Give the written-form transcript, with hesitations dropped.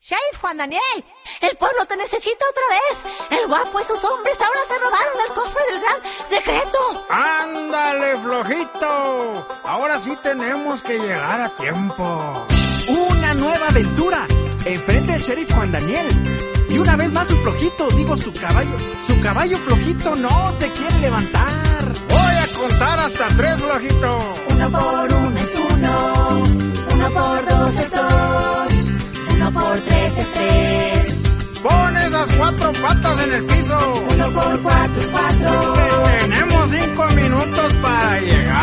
Sheriff Juan Daniel, el pueblo te necesita otra vez. El guapo y sus hombres ahora se robaron el cofre del gran secreto. ¡Ándale, flojito! Ahora sí tenemos que llegar a tiempo. ¡Una nueva aventura! Enfrente del Sheriff Juan Daniel. Y una vez más su flojito, digo su caballo flojito no se quiere levantar. Voy a contar hasta 3, flojito. 1 por 1 es 1, 1 por 2 es 2, 1 por 3 es 3. Pon esas 4 patas en el piso. 1 por 4 es 4. Tenemos 5 minutos para llegar.